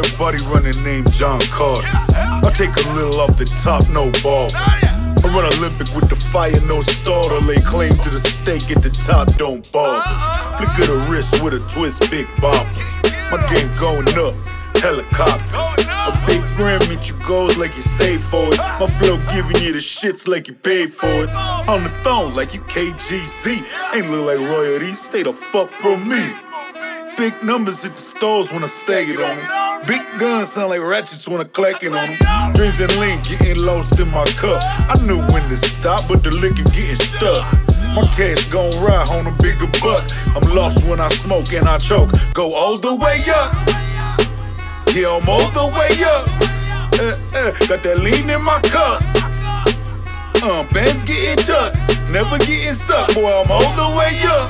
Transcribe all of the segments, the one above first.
got a buddy running named John Carter. I take a little off the top, no ball. I run Olympic with the fire, no starter. Lay claim to the stake at the top, don't bother. Flick of the wrist with a twist, big bop. My game going up, helicopter. A big gram meet you goals like you saved for it. My flow giving you the shits like you paid for it. On the throne like you KGZ. Ain't look like royalty, stay the fuck from me. Big numbers at the stores when I stag it on them. Big guns sound like ratchets when I clack it on them. Dreams and lean getting lost in my cup. I knew when to stop, but the liquor getting stuck. My cash gon' ride on a bigger buck. I'm lost when I smoke and I choke. Go all the way up. Yeah, I'm all the way up. Got that lean in my cup. Bands getting tucked, never getting stuck. Boy, I'm all the way up.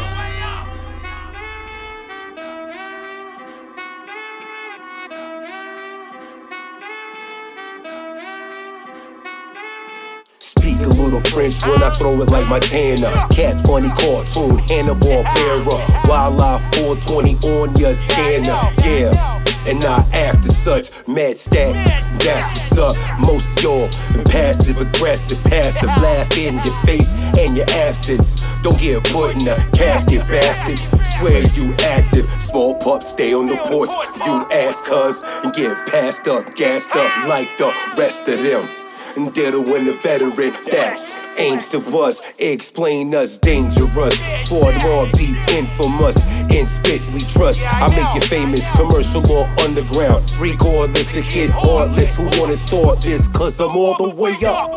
Speak a little French when I throw it like Montana. Cats funny cartoon, Hannibal Barra. Wildlife 420 on your scanner. Yeah, and not after such mad stat. That's what's up. Most of y'all passive aggressive, passive laugh in your face and your absence. Don't get put in a casket basket. Swear you active. Small pups stay on the porch. You ass cuz and get passed up, gassed up like the rest of them. And ditto when the veteran that aims to bust, explain us dangerous. Sport more be infamous, in spit we trust. I make you famous, commercial or underground. Regardless, the kid heartless who wanna start this, cause I'm all the way up.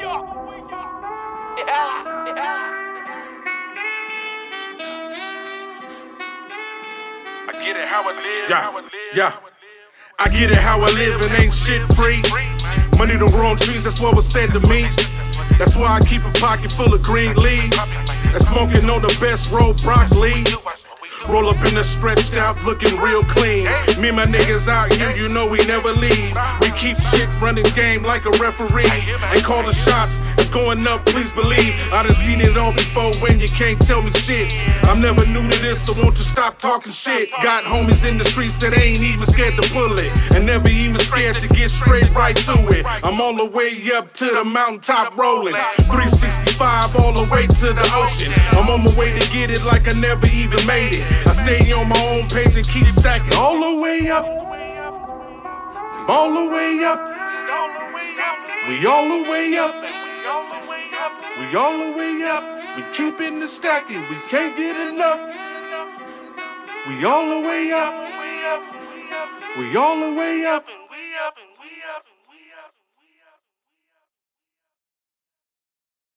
I get it how I live, yeah. I get it how I live and ain't shit free. Money don't grow on trees, that's what was said to me. That's why I keep a pocket full of green leaves. And smoking on the best road broccoli. Roll up in the stretched out, looking real clean. Me and my niggas out here, you know we never leave. We keep shit running game like a referee. And call the shots, it's going up, please believe. I done seen it all before when you can't tell me shit. I'm never new to this, so won't you stop talking shit. Got homies in the streets that ain't even scared to pull it. And never even scared to get straight right to it. I'm all the way up to the mountaintop rolling. 365 all the way to the ocean. I'm on my way to get it like I never even made it. I stay on my own page and keep stacking. All the way up. All the way up. We all the way up. We all the way up. We keeping the stacking. We can't get enough. We all the way up. We all the way up.